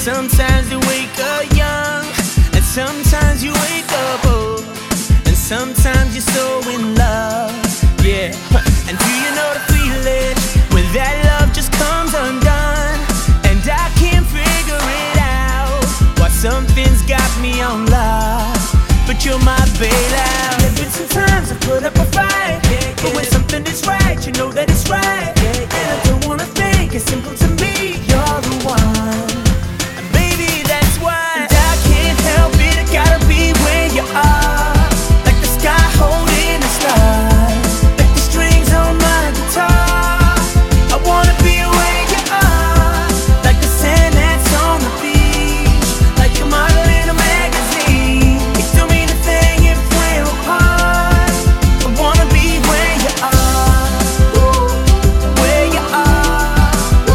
sometimes you wake up young, and sometimes you wake up old, and sometimes you're so in love, yeah. And do you know the feeling when that love just comes undone? And I can't figure it out why something's got me on lock, but you're my bailout. There's been some times I put up a fight, but when something is right, you know that it's right. And I don't wanna think, it's simple to me, you're the one. And baby, that's why, and I can't help it, I gotta be where you are, like the sky holding the stars, like the strings on my guitar. I wanna be where you are, like the sand that's on the beach, like a model in a magazine. It don't mean a thing if we're apart. I wanna be where you are, where you are,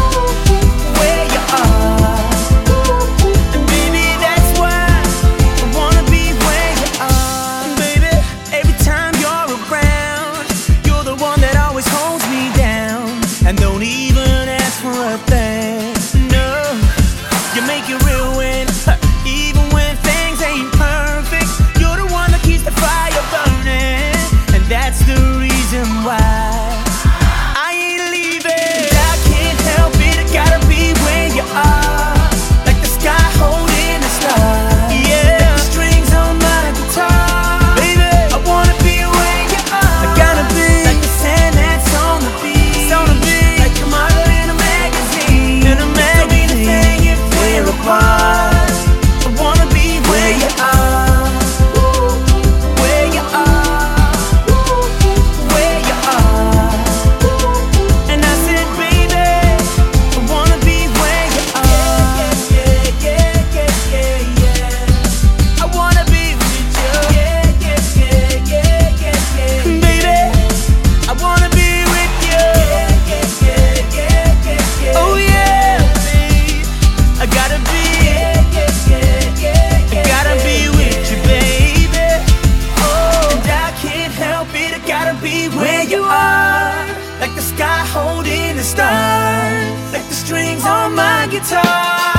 where you are. And baby, that's why I wanna be where you are. And baby, every time you're around, you're the one that always holds me down, and don't even ask for a thing. No, you make it real even when things ain't perfect. You're the one that keeps the fire burning, and that's the reason why I ain't leaving. And I can't help it, I gotta be where you are, like the sky holding the stars, yeah, like the strings on my guitar. Baby, I wanna be where you are, I gotta be like the sand that's on the beach, like a model in a magazine, in a magazine. Don't mean a thing if we're apart. I wanna be where you are, where you are, where you are. And I said, baby, I wanna be where you are. Yeah, yeah, yeah, yeah, yeah. I wanna be with you. Yeah, yeah, yeah, yeah, yeah, yeah. Baby, I wanna be with you. Yeah, yeah, yeah, yeah, yeah, yeah. Oh yeah, babe, I gotta be. I gotta be with you, baby. Oh, and I can't help it, I gotta be where you are, like the sky holding the stars, like the strings on my guitar.